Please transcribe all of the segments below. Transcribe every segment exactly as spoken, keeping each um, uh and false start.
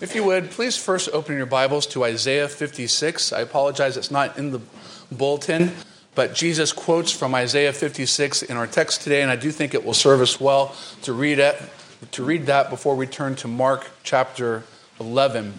If you would, please first open your Bibles to Isaiah fifty-six. I apologize, it's not in the bulletin, but Jesus quotes from Isaiah fifty-six in our text today, and I do think it will serve us well to read it, to read that before we turn to Mark chapter eleven.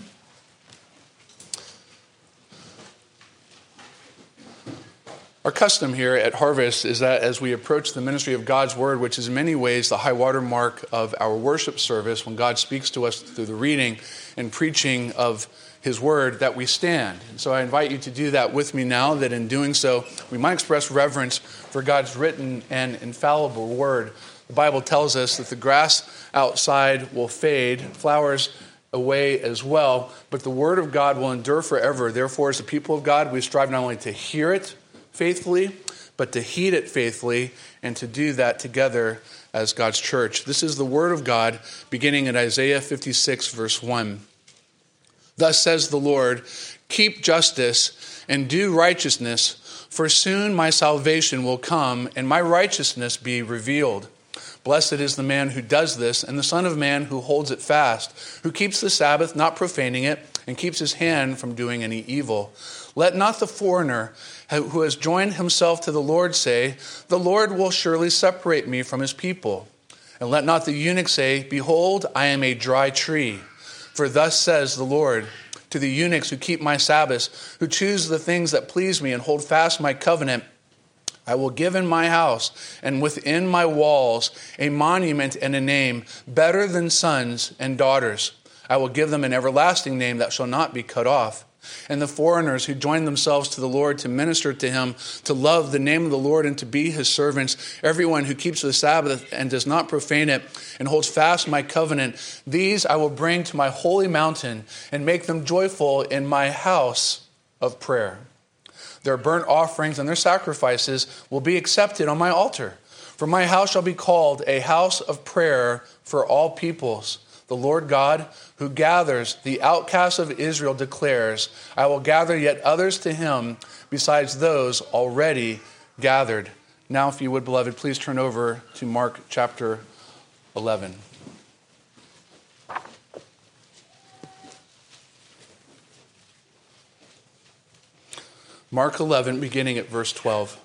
Our custom here at Harvest is that as we approach the ministry of God's Word, which is in many ways the high water mark of our worship service, when God speaks to us through the reading and preaching of His Word, that we stand. And so I invite you to do that with me now, that in doing so, we might express reverence for God's written and infallible Word. The Bible tells us that the grass outside will fade, flowers away as well, but the Word of God will endure forever. Therefore, as the people of God, we strive not only to hear it faithfully, but to heed it faithfully, and to do that together as God's church. This is the word of God, beginning at Isaiah fifty-six, verse one. Thus says the Lord, keep justice and do righteousness, for soon my salvation will come, and my righteousness be revealed. Blessed is the man who does this, and the Son of Man who holds it fast, who keeps the Sabbath, not profaning it, and keeps his hand from doing any evil. Let not the foreigner who has joined himself to the Lord say, the Lord will surely separate me from his people. And let not the eunuch say, behold, I am a dry tree. For thus says the Lord, to the eunuchs who keep my Sabbaths, who choose the things that please me and hold fast my covenant, I will give in my house and within my walls a monument and a name better than sons and daughters. I will give them an everlasting name that shall not be cut off. And the foreigners who join themselves to the Lord to minister to him, to love the name of the Lord and to be his servants, everyone who keeps the Sabbath and does not profane it and holds fast my covenant, these I will bring to my holy mountain and make them joyful in my house of prayer. Their burnt offerings and their sacrifices will be accepted on my altar. For my house shall be called a house of prayer for all peoples. The Lord God, who gathers the outcasts of Israel, declares, I will gather yet others to him besides those already gathered. Now, if you would, beloved, please turn over to Mark chapter eleven. Mark eleven, beginning at verse twelve.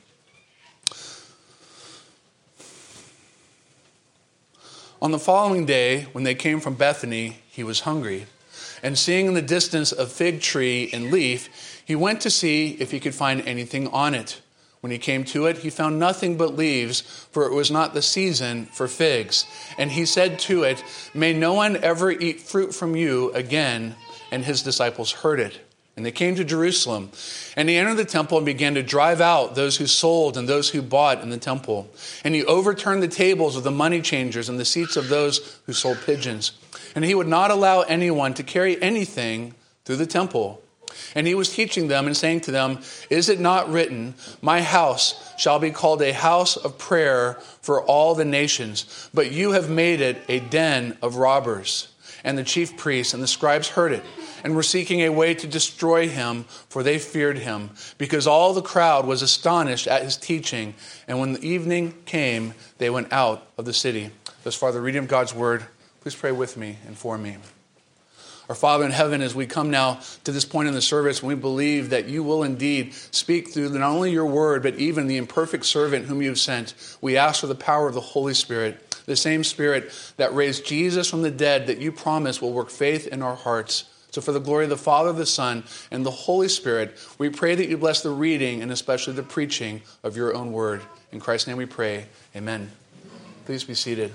On the following day, when they came from Bethany, he was hungry. And seeing in the distance a fig tree and leaf, he went to see if he could find anything on it. When he came to it, he found nothing but leaves, for it was not the season for figs. And he said to it, may no one ever eat fruit from you again. And his disciples heard it. And they came to Jerusalem, and he entered the temple and began to drive out those who sold and those who bought in the temple. And he overturned the tables of the money changers and the seats of those who sold pigeons. And he would not allow anyone to carry anything through the temple. And he was teaching them and saying to them, is it not written, my house shall be called a house of prayer for all the nations, but you have made it a den of robbers. And the chief priests and the scribes heard it, and were seeking a way to destroy him, for they feared him, because all the crowd was astonished at his teaching. And when the evening came, they went out of the city. Thus far, the reading of God's word. Please pray with me and for me. Our Father in heaven, as we come now to this point in the service, we believe that you will indeed speak through not only your word, but even the imperfect servant whom you have sent. We ask for the power of the Holy Spirit, the same Spirit that raised Jesus from the dead, that you promise will work faith in our hearts. So for the glory of the Father, the Son, and the Holy Spirit, we pray that you bless the reading and especially the preaching of your own word. In Christ's name we pray. Amen. Please be seated.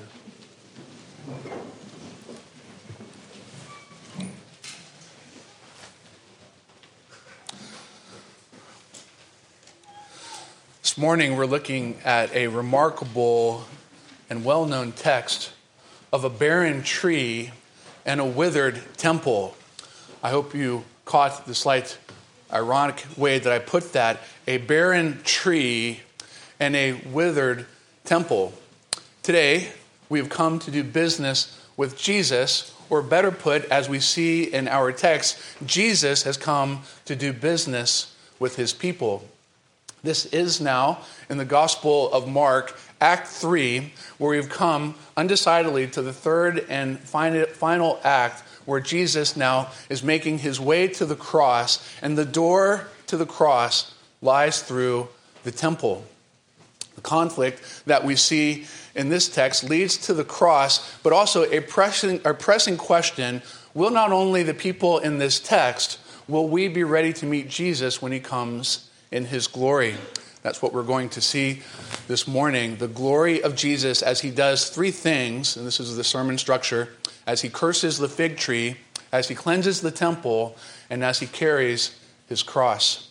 This morning we're looking at a remarkable and well-known text of a barren tree and a withered temple. I hope you caught the slight ironic way that I put that. A barren tree and a withered temple. Today, we have come to do business with Jesus, or better put, as we see in our text, Jesus has come to do business with his people. This is now, in the Gospel of Mark, Act three, where we've come undecidedly to the third and final act, where Jesus now is making his way to the cross, and the door to the cross lies through the temple. The conflict that we see in this text leads to the cross, but also a pressing, a pressing question: will not only the people in this text, will we be ready to meet Jesus when he comes in his glory? That's what we're going to see this morning. The glory of Jesus as he does three things, and this is the sermon structure: as he curses the fig tree, as he cleanses the temple, and as he carries his cross.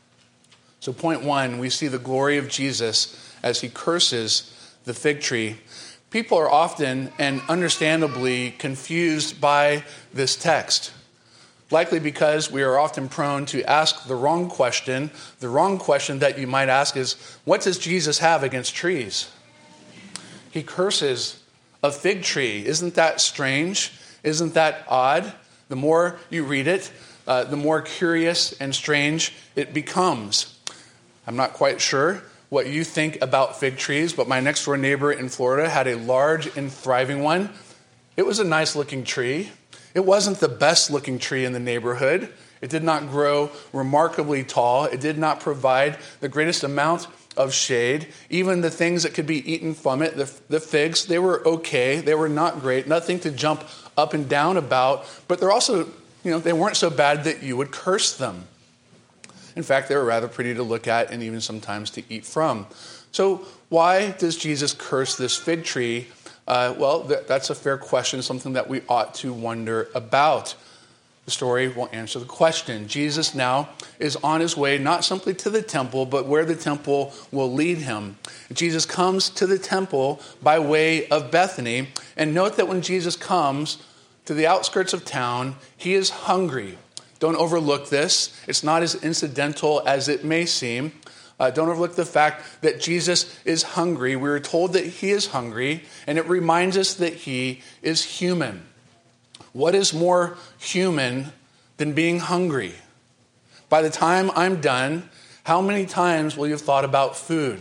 So point one, we see the glory of Jesus as he curses the fig tree. People are often and understandably confused by this text. Likely because we are often prone to ask the wrong question. The wrong question that you might ask is, what does Jesus have against trees? He curses a fig tree. Isn't that strange? Isn't that odd? The more you read it, uh, the more curious and strange it becomes. I'm not quite sure what you think about fig trees, but my next door neighbor in Florida had a large and thriving one. It was a nice looking tree. It wasn't the best looking tree in the neighborhood. It did not grow remarkably tall. It did not provide the greatest amount of shade. Even the things that could be eaten from it, the, the figs, they were okay. They were not great. Nothing to jump up and down about. But they're also, you know, they weren't so bad that you would curse them. In fact, they were rather pretty to look at and even sometimes to eat from. So why does Jesus curse this fig tree? Uh, well, th- that's a fair question, something that we ought to wonder about. The story will answer the question. Jesus now is on his way not simply to the temple, but where the temple will lead him. Jesus comes to the temple by way of Bethany. And note that when Jesus comes to the outskirts of town, he is hungry. Don't overlook this. It's not as incidental as it may seem. Uh, don't overlook the fact that Jesus is hungry. We are told that he is hungry, and it reminds us that he is human. What is more human than being hungry? By the time I'm done, how many times will you have thought about food?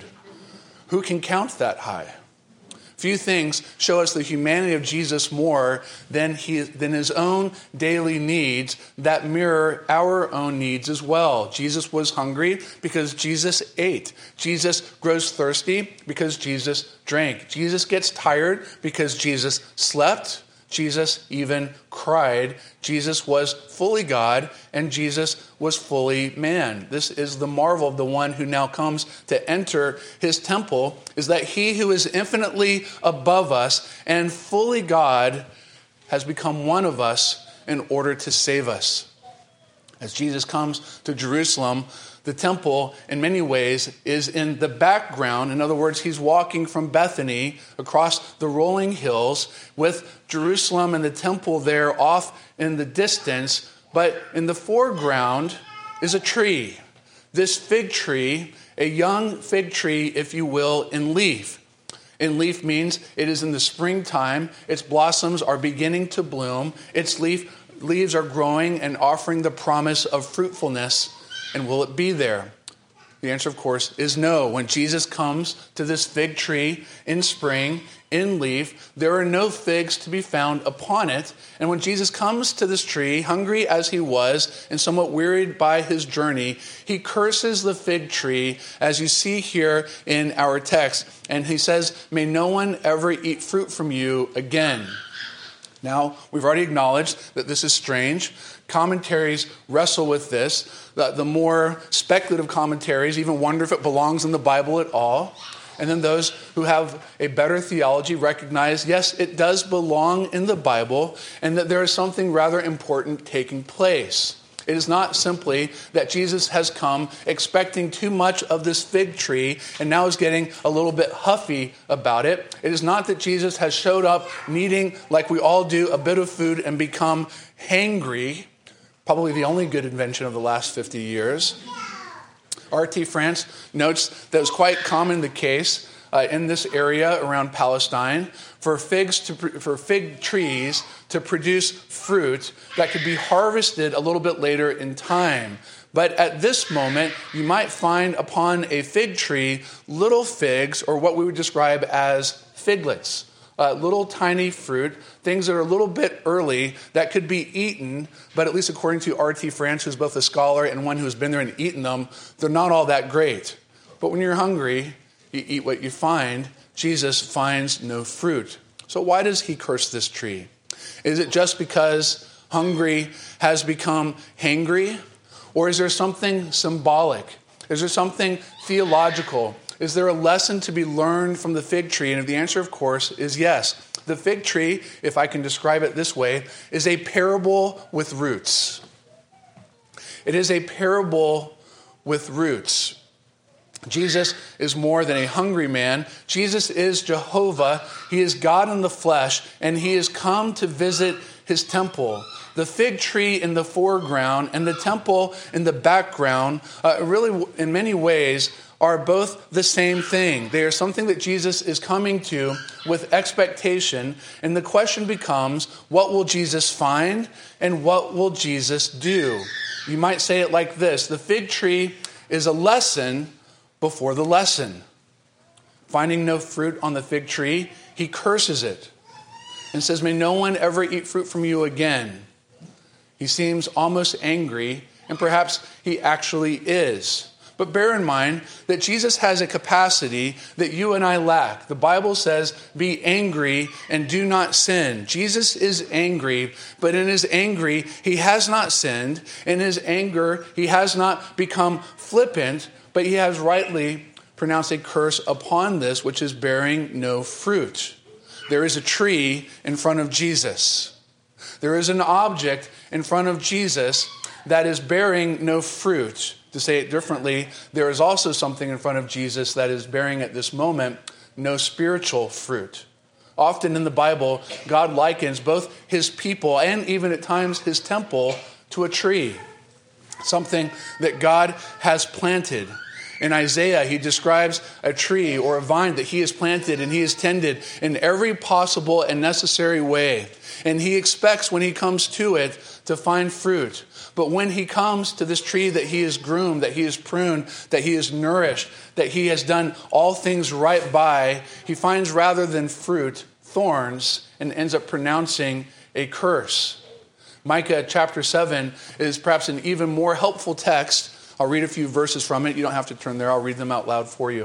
Who can count that high? Few things show us the humanity of Jesus more than, he, than his own daily needs that mirror our own needs as well. Jesus was hungry because Jesus ate. Jesus grows thirsty because Jesus drank. Jesus gets tired because Jesus slept. Jesus even cried. Jesus was fully God, and Jesus was fully man. This is the marvel of the one who now comes to enter his temple, is that he who is infinitely above us and fully God has become one of us in order to save us. As Jesus comes to Jerusalem, the temple, in many ways, is in the background. In other words, he's walking from Bethany across the rolling hills with Jerusalem and the temple there off in the distance. But in the foreground is a tree. This fig tree, a young fig tree, if you will, in leaf. In leaf means it is in the springtime. Its blossoms are beginning to bloom. Its leaf, leaves are growing and offering the promise of fruitfulness. And will it be there? The answer, of course, is no. When Jesus comes to this fig tree in spring, in leaf, there are no figs to be found upon it. And when Jesus comes to this tree, hungry as he was and somewhat wearied by his journey, he curses the fig tree, as you see here in our text. And he says, "May no one ever eat fruit from you again." Now, we've already acknowledged that this is strange. Commentaries wrestle with this. The, the more speculative commentaries even wonder if it belongs in the Bible at all. And then those who have a better theology recognize, yes, it does belong in the Bible, and that there is something rather important taking place. It is not simply that Jesus has come expecting too much of this fig tree and now is getting a little bit huffy about it. It is not that Jesus has showed up needing, like we all do, a bit of food and become hangry. Probably the only good invention of the last fifty years. R T France notes that it was quite common the case uh, in this area around Palestine for figs to for fig trees to produce fruit that could be harvested a little bit later in time. But at this moment, you might find upon a fig tree little figs, or what we would describe as figlets. uh, little tiny fruit, things that are a little bit early that could be eaten, but at least according to R T France, who's both a scholar and one who's been there and eaten them, they're not all that great. But when you're hungry, you eat what you find. Jesus finds no fruit. So why does he curse this tree? Is it just because hungry has become hangry? Or is there something symbolic? Is there something theological? Is there a lesson to be learned from the fig tree? And if the answer, of course, is yes. The fig tree, if I can describe it this way, is a parable with roots. It is a parable with roots. Jesus is more than a hungry man. Jesus is Jehovah. He is God in the flesh, and he has come to visit his temple. The fig tree in the foreground and the temple in the background, uh, really in many ways, are both the same thing. They are something that Jesus is coming to with expectation. And the question becomes, what will Jesus find and what will Jesus do? You might say it like this: the fig tree is a lesson before the lesson. Finding no fruit on the fig tree, he curses it and says, may no one ever eat fruit from you again. He seems almost angry, and perhaps he actually is. But bear in mind that Jesus has a capacity that you and I lack. The Bible says, be angry and do not sin. Jesus is angry, but in his anger, he has not sinned. In his anger, he has not become flippant, but he has rightly pronounced a curse upon this, which is bearing no fruit. There is a tree in front of Jesus. There is an object in front of Jesus that is bearing no fruit. To say it differently, there is also something in front of Jesus that is bearing at this moment no spiritual fruit. Often in the Bible, God likens both his people and even at times his temple to a tree, something that God has planted. In Isaiah, he describes a tree or a vine that he has planted and he has tended in every possible and necessary way. And he expects when he comes to it to find fruit. But when he comes to this tree that he has groomed, that he has pruned, that he has nourished, that he has done all things right by, he finds rather than fruit, thorns, and ends up pronouncing a curse. Micah chapter seven is perhaps an even more helpful text. I'll read a few verses from it. You don't have to turn there. I'll read them out loud for you.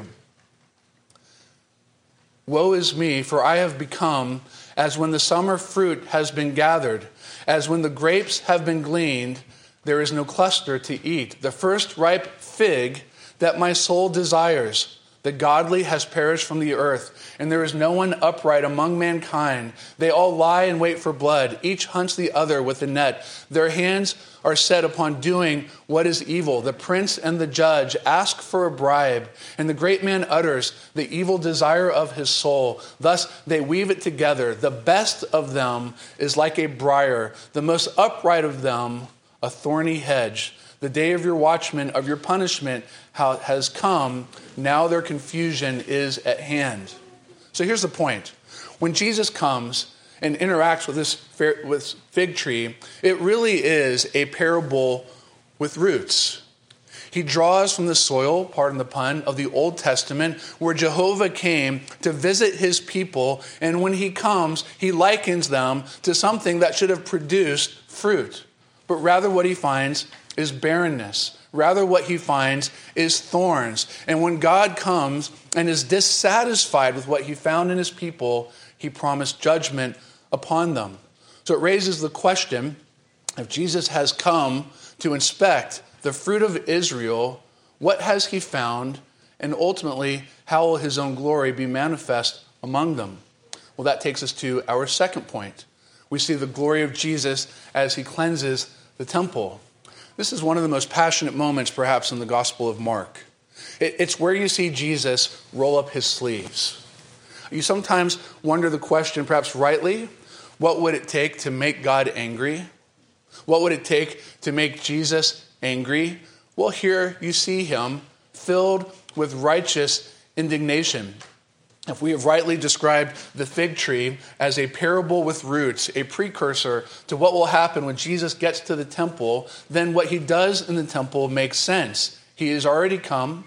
Woe is me, for I have become as when the summer fruit has been gathered, as when the grapes have been gleaned, there is no cluster to eat. The first ripe fig that my soul desires. The godly has perished from the earth, and there is no one upright among mankind. They all lie in wait for blood. Each hunts the other with a net. Their hands are set upon doing what is evil. The prince and the judge ask for a bribe, and the great man utters the evil desire of his soul. Thus they weave it together. The best of them is like a briar, the most upright of them a thorny hedge. The day of your watchman, of your punishment has come. Now their confusion is at hand. So here's the point. When Jesus comes and interacts with this with fig tree, it really is a parable with roots. He draws from the soil, pardon the pun, of the Old Testament, where Jehovah came to visit his people. And when he comes, he likens them to something that should have produced fruit. But rather what he finds is barrenness. Rather, what he finds is thorns. And when God comes and is dissatisfied with what he found in his people, he promised judgment upon them. So it raises the question, if Jesus has come to inspect the fruit of Israel, what has he found? And ultimately, how will his own glory be manifest among them? Well, that takes us to our second point. We see the glory of Jesus as he cleanses the temple. This is one of the most passionate moments, perhaps, in the Gospel of Mark. It's where you see Jesus roll up his sleeves. You sometimes wonder the question, perhaps rightly, what would it take to make God angry? What would it take to make Jesus angry? Well, here you see him filled with righteous indignation. If we have rightly described the fig tree as a parable with roots, a precursor to what will happen when Jesus gets to the temple, then what he does in the temple makes sense. He has already come.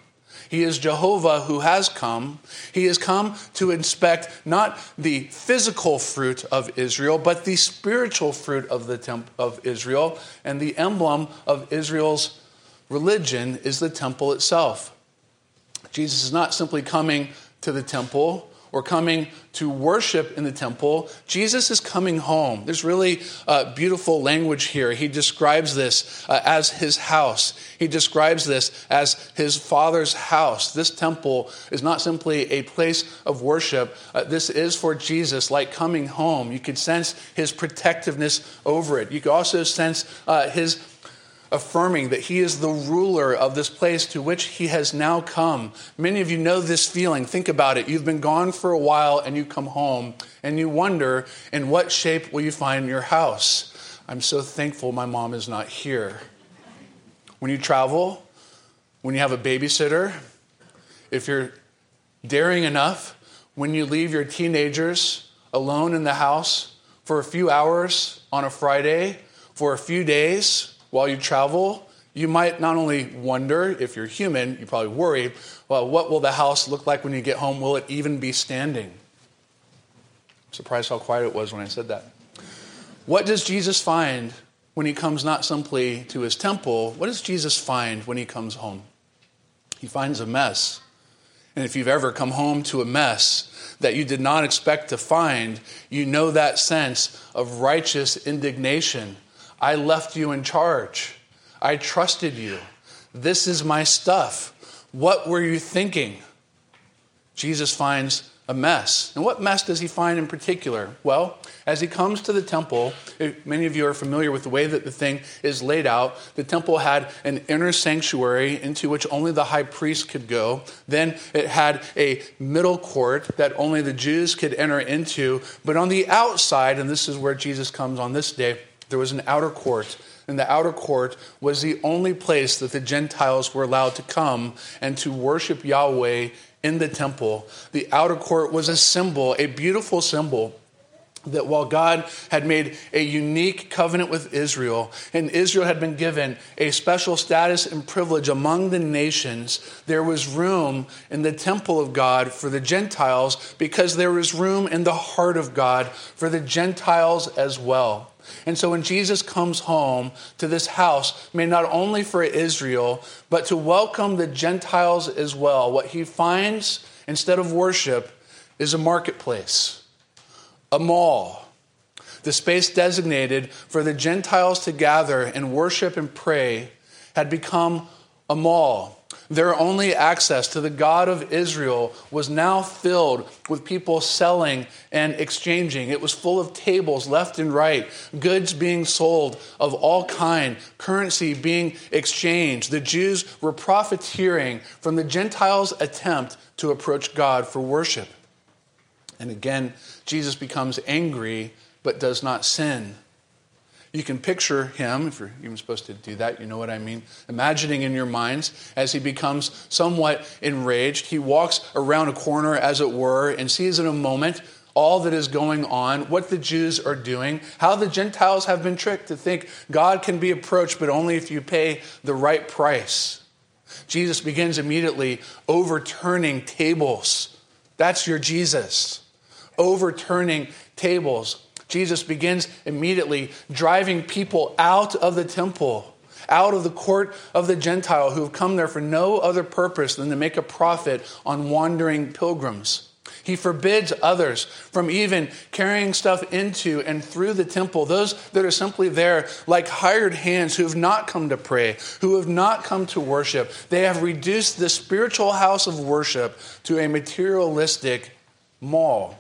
He is Jehovah who has come. He has come to inspect not the physical fruit of Israel, but the spiritual fruit of the temp- of Israel. And the emblem of Israel's religion is the temple itself. Jesus is not simply coming to the temple or coming to worship in the temple. Jesus is coming home. There's really uh, beautiful language here. He describes this uh, as his house. He describes this as his Father's house. This temple is not simply a place of worship. Uh, this is for Jesus like coming home. You could sense his protectiveness over it. You could also sense uh, his affirming that he is the ruler of this place to which he has now come. Many of you know this feeling. Think about it. You've been gone for a while and you come home and you wonder, in what shape will you find your house? I'm so thankful my mom is not here. When you travel, when you have a babysitter, if you're daring enough, when you leave your teenagers alone in the house for a few hours on a Friday, for a few days, while you travel, you might not only wonder, if you're human, you probably worry, well, what will the house look like when you get home? Will it even be standing? I'm surprised how quiet it was when I said that. What does Jesus find when he comes not simply to his temple? What does Jesus find when he comes home? He finds a mess. And if you've ever come home to a mess that you did not expect to find, you know that sense of righteous indignation. I left you in charge. I trusted you. This is my stuff. What were you thinking? Jesus finds a mess. And what mess does he find in particular? Well, as he comes to the temple, many of you are familiar with the way that the thing is laid out. The temple had an inner sanctuary into which only the high priest could go. Then it had a middle court that only the Jews could enter into. But on the outside, and this is where Jesus comes on this day, there was an outer court, and the outer court was the only place that the Gentiles were allowed to come and to worship Yahweh in the temple. The outer court was a symbol, a beautiful symbol, that while God had made a unique covenant with Israel, and Israel had been given a special status and privilege among the nations, there was room in the temple of God for the Gentiles, because there was room in the heart of God for the Gentiles as well. And so when Jesus comes home to this house, made not only for Israel, but to welcome the Gentiles as well, what he finds instead of worship is a marketplace, a mall, the space designated for the Gentiles to gather and worship and pray had become a mall. Their only access to the God of Israel was now filled with people selling and exchanging. It was full of tables left and right, goods being sold of all kind, currency being exchanged. The Jews were profiteering from the Gentiles' attempt to approach God for worship. And again, Jesus becomes angry but does not sin. You can picture him, if you're even supposed to do that, you know what I mean, imagining in your minds as he becomes somewhat enraged. He walks around a corner, as it were, and sees in a moment all that is going on, what the Jews are doing, how the Gentiles have been tricked to think God can be approached, but only if you pay the right price. Jesus begins immediately overturning tables. That's your Jesus. Overturning tables. Jesus begins immediately driving people out of the temple, out of the court of the Gentile who have come there for no other purpose than to make a profit on wandering pilgrims. He forbids others from even carrying stuff into and through the temple, those that are simply there like hired hands who have not come to pray, who have not come to worship. They have reduced the spiritual house of worship to a materialistic mall.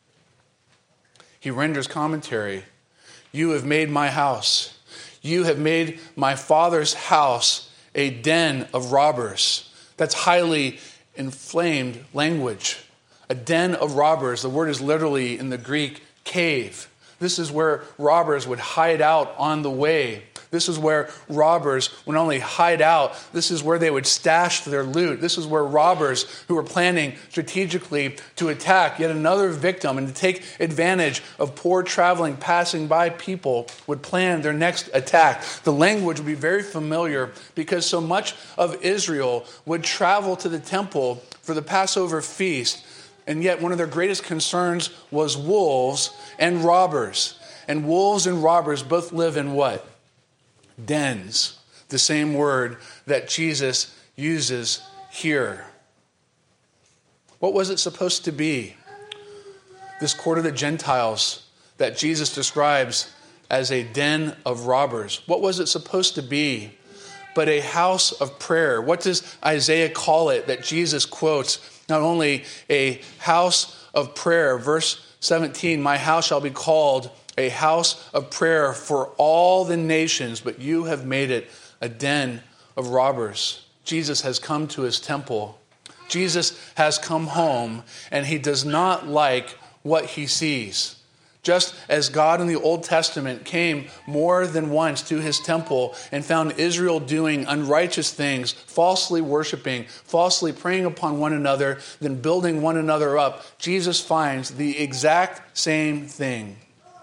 He renders commentary. You have made my house. You have made my Father's house a den of robbers. That's highly inflamed language. A den of robbers. The word is literally in the Greek cave. This is where robbers would hide out on the way. This is where robbers would not only hide out, this is where they would stash their loot. This is where robbers who were planning strategically to attack yet another victim and to take advantage of poor traveling, passing by people would plan their next attack. The language would be very familiar because so much of Israel would travel to the temple for the Passover feast, and yet one of their greatest concerns was wolves and robbers. And wolves and robbers both live in what? Dens. The same word that Jesus uses here. What was it supposed to be? This court of the Gentiles that Jesus describes as a den of robbers. What was it supposed to be but a house of prayer? What does Isaiah call it that Jesus quotes? Not only a house of prayer, verse seventeen, my house shall be called a house of prayer for all the nations, but you have made it a den of robbers. Jesus has come to his temple. Jesus has come home, and he does not like what he sees. Just as God in the Old Testament came more than once to his temple and found Israel doing unrighteous things, falsely worshiping, falsely preying upon one another, then building one another up, Jesus finds the exact same thing.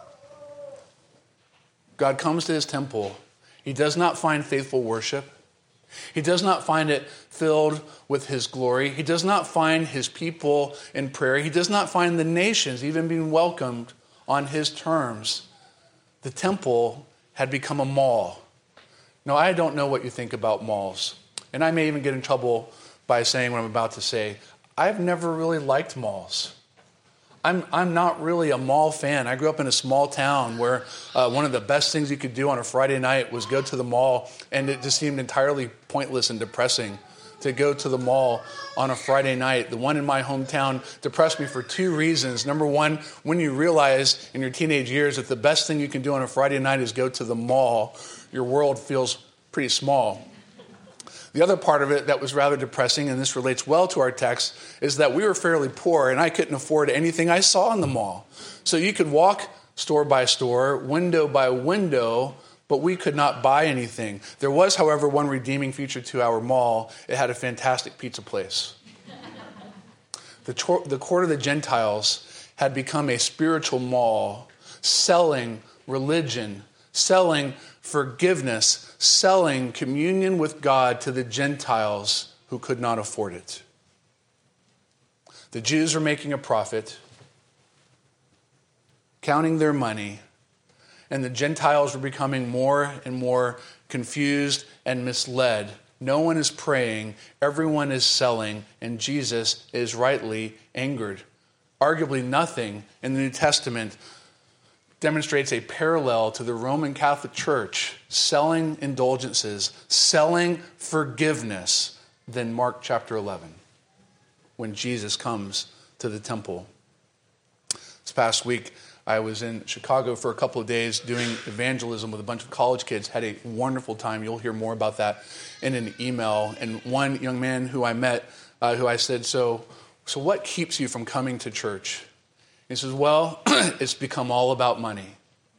God comes to his temple. He does not find faithful worship. He does not find it filled with his glory. He does not find his people in prayer. He does not find the nations even being welcomed on his terms. The temple had become a mall. Now, I don't know what you think about malls, and I may even get in trouble by saying what I'm about to say. I've never really liked malls. I'm I'm not really a mall fan. I grew up in a small town where uh, one of the best things you could do on a Friday night was go to the mall, and it just seemed entirely pointless and depressing to go to the mall on a Friday night. The one in my hometown depressed me for two reasons. Number one, when you realize in your teenage years that the best thing you can do on a Friday night is go to the mall, your world feels pretty small. The other part of it that was rather depressing, and this relates well to our text, is that we were fairly poor and I couldn't afford anything I saw in the mall. So you could walk store by store, window by window, but we could not buy anything. There was, however, one redeeming feature to our mall. It had a fantastic pizza place. The, tor- the court of the Gentiles had become a spiritual mall, selling religion, selling forgiveness, selling communion with God to the Gentiles who could not afford it. The Jews were making a profit, counting their money, and the Gentiles were becoming more and more confused and misled. No one is praying, everyone is selling, and Jesus is rightly angered. Arguably nothing in the New Testament demonstrates a parallel to the Roman Catholic Church selling indulgences, selling forgiveness, than Mark chapter eleven, when Jesus comes to the temple. This past week, I was in Chicago for a couple of days doing evangelism with a bunch of college kids. Had a wonderful time. You'll hear more about that in an email. And one young man who I met, uh, who I said, so, so what keeps you from coming to church? He says, well, it's become all about money.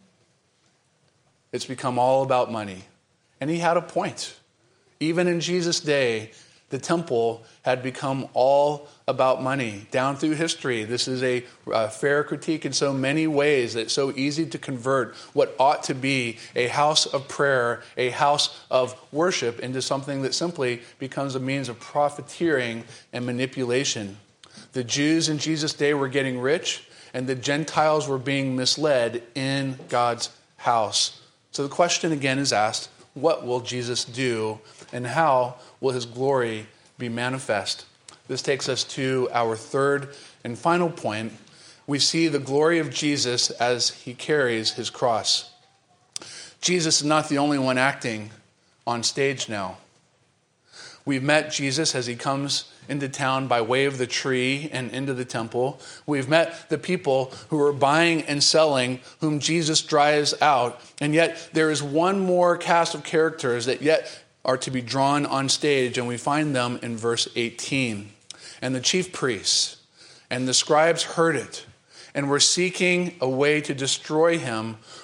It's become all about money. And he had a point. Even in Jesus' day, the temple had become all about money. Down through history, this is a, a fair critique in so many ways that it's so easy to convert what ought to be a house of prayer, a house of worship, into something that simply becomes a means of profiteering and manipulation. The Jews in Jesus' day were getting rich, and the Gentiles were being misled in God's house. So the question again is asked, what will Jesus do, and how will his glory be manifest? This takes us to our third and final point. We see the glory of Jesus as he carries his cross. Jesus is not the only one acting on stage now. We've met Jesus as he comes into town by way of the tree and into the temple. We've met the people who are buying and selling, whom Jesus drives out. And yet there is one more cast of characters that yet are to be drawn on stage, and we find them in verse eighteen. And the chief priests and the scribes heard it, and were seeking a way to destroy him,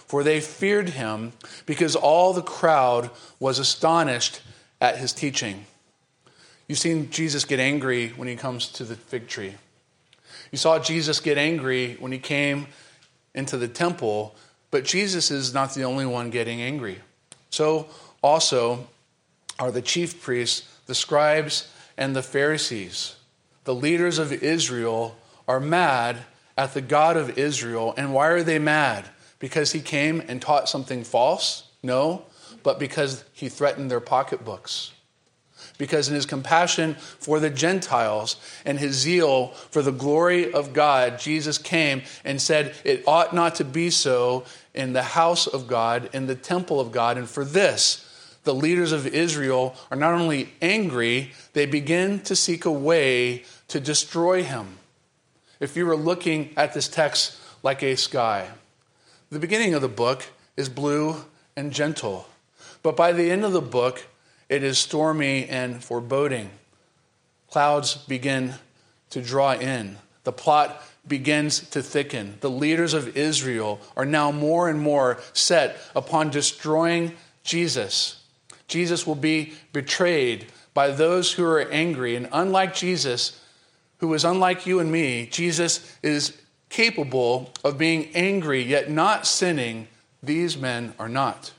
for they feared him, because all the crowd was astonished at his teaching. You've seen Jesus get angry when he comes to the fig tree. You saw Jesus get angry when he came into the temple, but Jesus is not the only one getting angry. So also are the chief priests, the scribes, and the Pharisees. The leaders of Israel are mad at the God of Israel. And why are they mad? Because he came and taught something false? No, but because he threatened their pocketbooks. Because in his compassion for the Gentiles and his zeal for the glory of God, Jesus came and said it ought not to be so in the house of God, in the temple of God. And for this, the leaders of Israel are not only angry, they begin to seek a way to destroy him. If you were looking at this text like a sky, the beginning of the book is blue and gentle. But by the end of the book, it is stormy and foreboding. Clouds begin to draw in. The plot begins to thicken. The leaders of Israel are now more and more set upon destroying Jesus. Jesus will be betrayed by those who are angry. And unlike Jesus, who is unlike you and me, Jesus is capable of being angry yet not sinning. These men are not.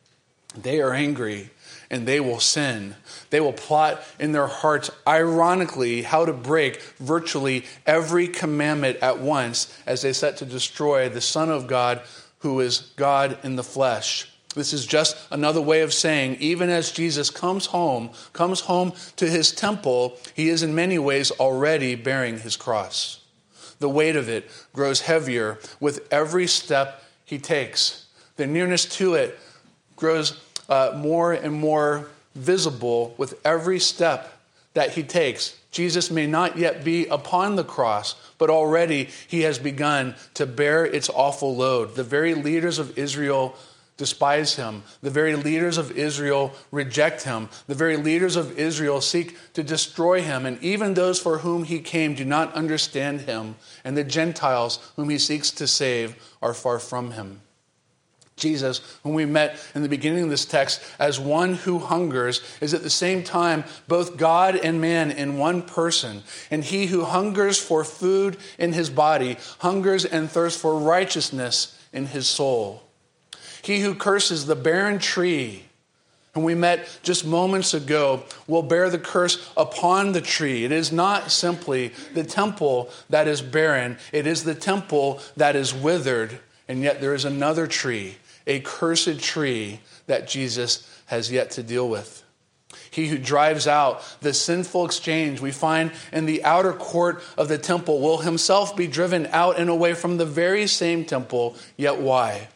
They are angry and they will sin. They will plot in their hearts, ironically, how to break virtually every commandment at once as they set to destroy the Son of God, who is God in the flesh. This is just another way of saying, even as Jesus comes home, comes home to his temple, he is in many ways already bearing his cross. The weight of it grows heavier with every step he takes. The nearness to it grows uh, more and more visible with every step that he takes. Jesus may not yet be upon the cross, but already he has begun to bear its awful load. The very leaders of Israel despise him. The very leaders of Israel reject him. The very leaders of Israel seek to destroy him. And even those for whom he came do not understand him. And the Gentiles whom he seeks to save are far from him. Jesus, whom we met in the beginning of this text as one who hungers, is at the same time both God and man in one person. And he who hungers for food in his body hungers and thirsts for righteousness in his soul. He who curses the barren tree, whom we met just moments ago, will bear the curse upon the tree. It is not simply the temple that is barren. It is the temple that is withered. And yet there is another tree, a cursed tree that Jesus has yet to deal with. He who drives out the sinful exchange we find in the outer court of the temple will himself be driven out and away from the very same temple. Yet why?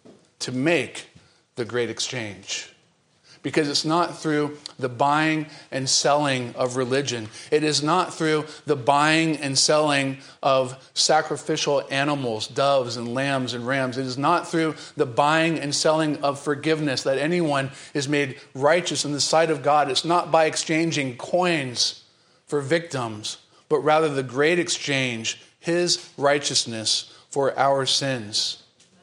To make the great exchange. Because it's not through the buying and selling of religion. It is not through the buying and selling of sacrificial animals, doves and lambs and rams. It is not through the buying and selling of forgiveness that anyone is made righteous in the sight of God. It's not by exchanging coins for victims, but rather the great exchange, his righteousness for our sins.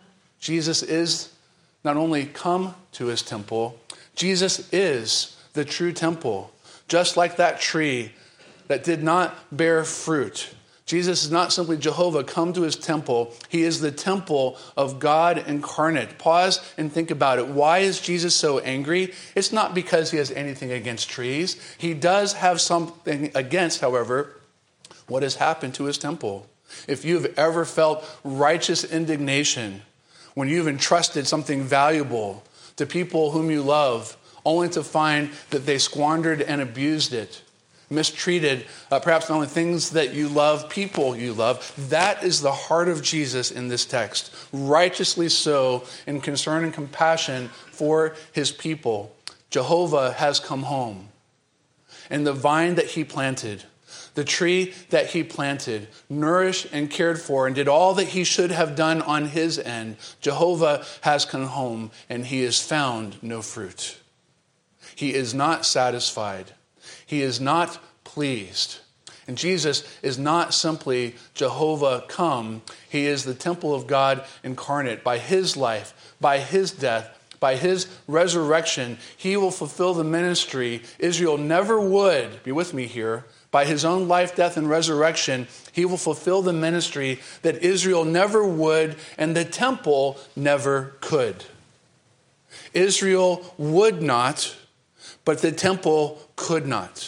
Jesus is not only come to his temple, Jesus is the true temple. Just like that tree that did not bear fruit. Jesus is not simply Jehovah come to his temple. He is the temple of God incarnate. Pause and think about it. Why is Jesus so angry? It's not because he has anything against trees. He does have something against, however, what has happened to his temple. If you've ever felt righteous indignation when you've entrusted something valuable to people whom you love, only to find that they squandered and abused it, mistreated uh, perhaps not only things that you love, people you love. That is the heart of Jesus in this text. Righteously so, in concern and compassion for his people. Jehovah has come home. And the vine that he planted, the tree that he planted, nourished and cared for, and did all that he should have done on his end, Jehovah has come home, and he has found no fruit. He is not satisfied. He is not pleased. And Jesus is not simply Jehovah come. He is the temple of God incarnate. By his life, by his death, by his resurrection, he will fulfill the ministry Israel never would. Be with me here. By his own life, death, and resurrection, he will fulfill the ministry that Israel never would and the temple never could. Israel would not, but the temple could not.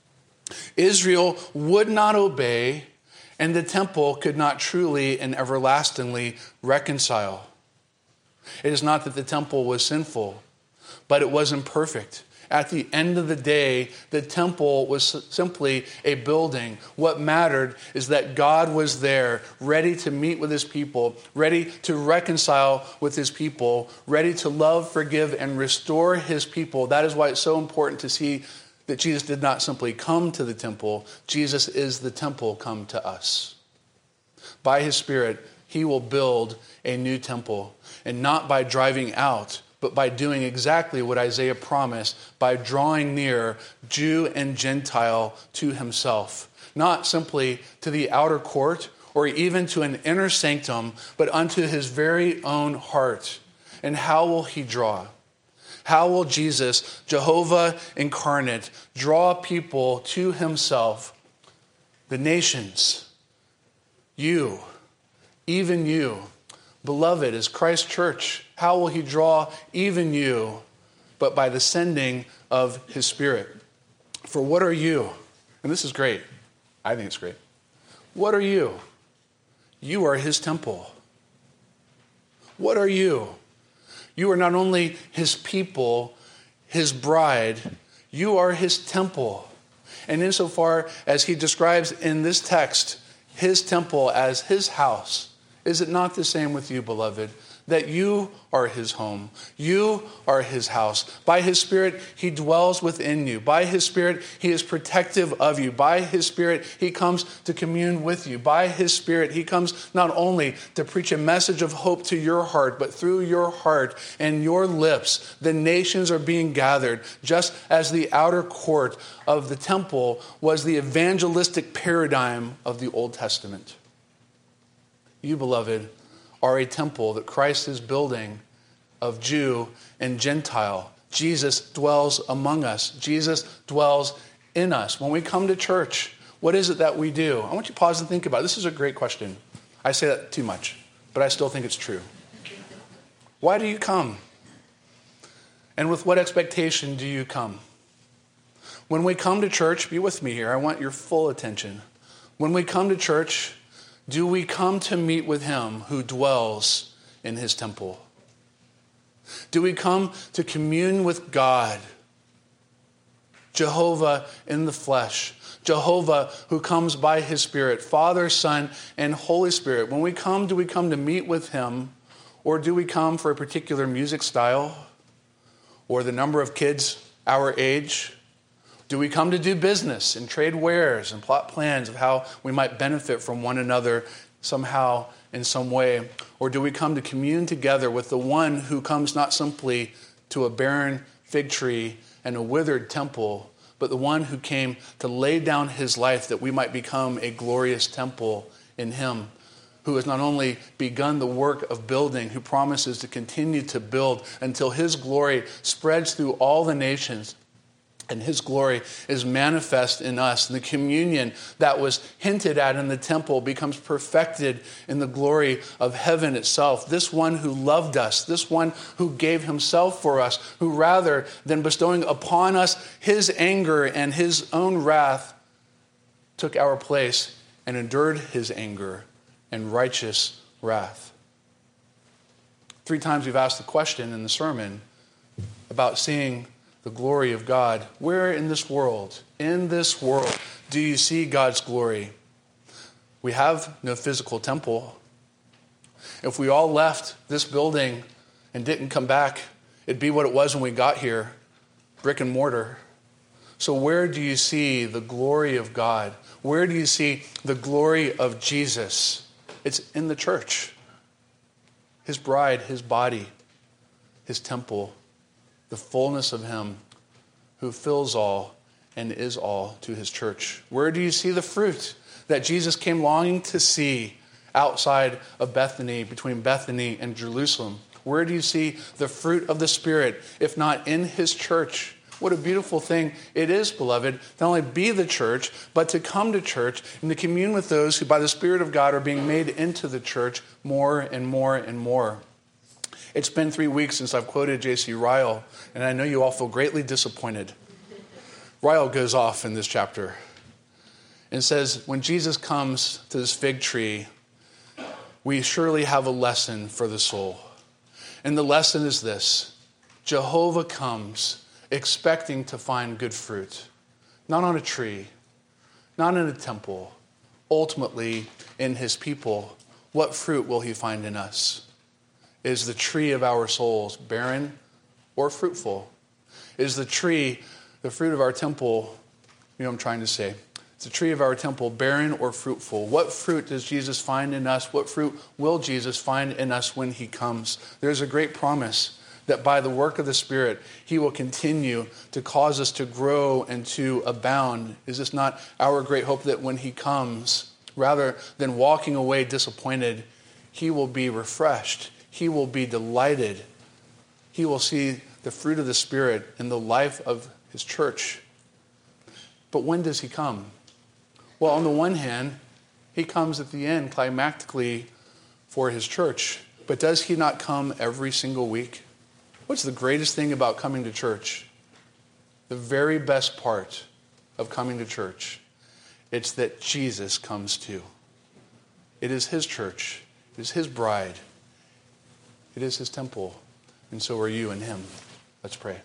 Israel would not obey, and the temple could not truly and everlastingly reconcile. It is not that the temple was sinful, but it was imperfect. At the end of the day, the temple was simply a building. What mattered is that God was there, ready to meet with his people, ready to reconcile with his people, ready to love, forgive, and restore his people. That is why it's so important to see that Jesus did not simply come to the temple. Jesus is the temple come to us. By his Spirit, he will build a new temple, and not by driving out, but by doing exactly what Isaiah promised, by drawing near Jew and Gentile to himself. Not simply to the outer court or even to an inner sanctum, but unto his very own heart. And how will he draw? How will Jesus, Jehovah incarnate, draw people to himself? The nations, you, even you, beloved, as Christ's church. How will he draw even you? But by the sending of his Spirit. For what are you? And this is great. I think it's great. What are you? You are his temple. What are you? You are not only his people, his bride, you are his temple. And insofar as he describes in this text his temple as his house, is it not the same with you, beloved? That you are his home. You are his house. By his Spirit, he dwells within you. By his Spirit, he is protective of you. By his Spirit, he comes to commune with you. By his Spirit, he comes not only to preach a message of hope to your heart, but through your heart and your lips, the nations are being gathered, just as the outer court of the temple was the evangelistic paradigm of the Old Testament. You, beloved, are a temple that Christ is building of Jew and Gentile. Jesus dwells among us. Jesus dwells in us. When we come to church, what is it that we do? I want you to pause and think about it. This is a great question. I say that too much, but I still think it's true. Why do you come? And with what expectation do you come? When we come to church, be with me here. I want your full attention. When we come to church, do we come to meet with him who dwells in his temple? Do we come to commune with God, Jehovah in the flesh, Jehovah who comes by his Spirit, Father, Son, and Holy Spirit? When we come, do we come to meet with him, or do we come for a particular music style or the number of kids our age? Do we come to do business and trade wares and plot plans of how we might benefit from one another somehow in some way? Or do we come to commune together with the one who comes not simply to a barren fig tree and a withered temple, but the one who came to lay down his life that we might become a glorious temple in him, who has not only begun the work of building, who promises to continue to build until his glory spreads through all the nations, and his glory is manifest in us. And the communion that was hinted at in the temple becomes perfected in the glory of heaven itself. This one who loved us, this one who gave himself for us, who rather than bestowing upon us his anger and his own wrath, took our place and endured his anger and righteous wrath. Three times we've asked the question in the sermon about seeing the glory of God. Where in this world, in this world, do you see God's glory? We have no physical temple. If we all left this building and didn't come back, it'd be what it was when we got here, brick and mortar. So where do you see the glory of God? Where do you see the glory of Jesus? It's in the church. His bride, his body, his temple, the fullness of him who fills all and is all to his church. Where do you see the fruit that Jesus came longing to see outside of Bethany, between Bethany and Jerusalem? Where do you see the fruit of the Spirit, if not in his church? What a beautiful thing it is, beloved, to not only be the church, but to come to church and to commune with those who by the Spirit of God are being made into the church more and more and more. It's been three weeks since I've quoted J C Ryle, and I know you all feel greatly disappointed. Ryle goes off in this chapter and says, when Jesus comes to this fig tree, we surely have a lesson for the soul. And the lesson is this: Jehovah comes expecting to find good fruit, not on a tree, not in a temple, ultimately in his people. What fruit will he find in us? Is the tree of our souls barren or fruitful? Is the tree, the fruit of our temple, you know what I'm trying to say? Is the tree of our temple barren or fruitful? What fruit does Jesus find in us? What fruit will Jesus find in us when he comes? There's a great promise that by the work of the Spirit, he will continue to cause us to grow and to abound. Is this not our great hope that when he comes, rather than walking away disappointed, he will be refreshed, he will be delighted, he will see the fruit of the Spirit in the life of his church? But when does he come? Well, on the one hand, he comes at the end climactically for his church. But does he not come every single week? What's the greatest thing about coming to church? The very best part of coming to church, it's that Jesus comes too. It is his church. It is his bride. It is his temple. And so are you and him. Let's pray.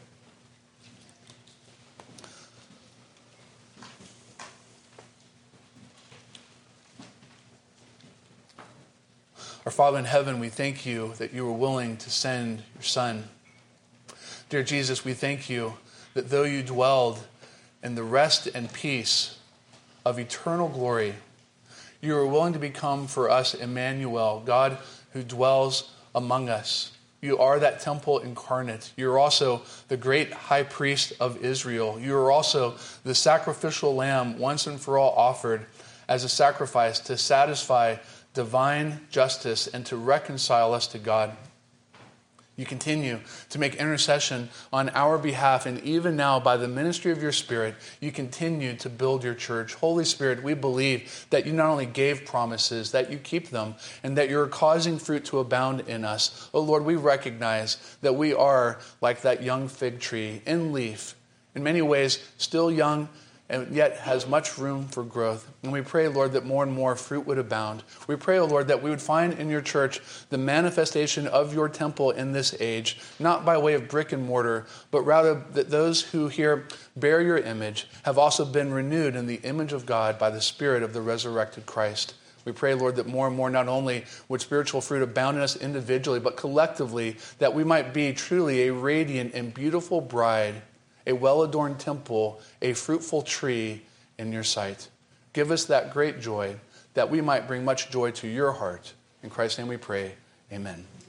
Our Father in heaven, we thank you that you were willing to send your Son. Dear Jesus, we thank you that though you dwelled in the rest and peace of eternal glory, you are willing to become for us Emmanuel, God who dwells among us. You are that temple incarnate. You are also the great high priest of Israel. You are also the sacrificial lamb once and for all offered as a sacrifice to satisfy divine justice and to reconcile us to God. You continue to make intercession on our behalf, and even now, by the ministry of your Spirit, you continue to build your church. Holy Spirit, we believe that you not only gave promises, that you keep them, and that you're causing fruit to abound in us. Oh Lord, we recognize that we are like that young fig tree in leaf, in many ways still young, and yet has much room for growth. And we pray, Lord, that more and more fruit would abound. We pray, O Lord, that we would find in your church the manifestation of your temple in this age, not by way of brick and mortar, but rather that those who here bear your image have also been renewed in the image of God by the Spirit of the resurrected Christ. We pray, Lord, that more and more not only would spiritual fruit abound in us individually, but collectively, that we might be truly a radiant and beautiful bride, a well-adorned temple, a fruitful tree in your sight. Give us that great joy, that we might bring much joy to your heart. In Christ's name we pray, amen.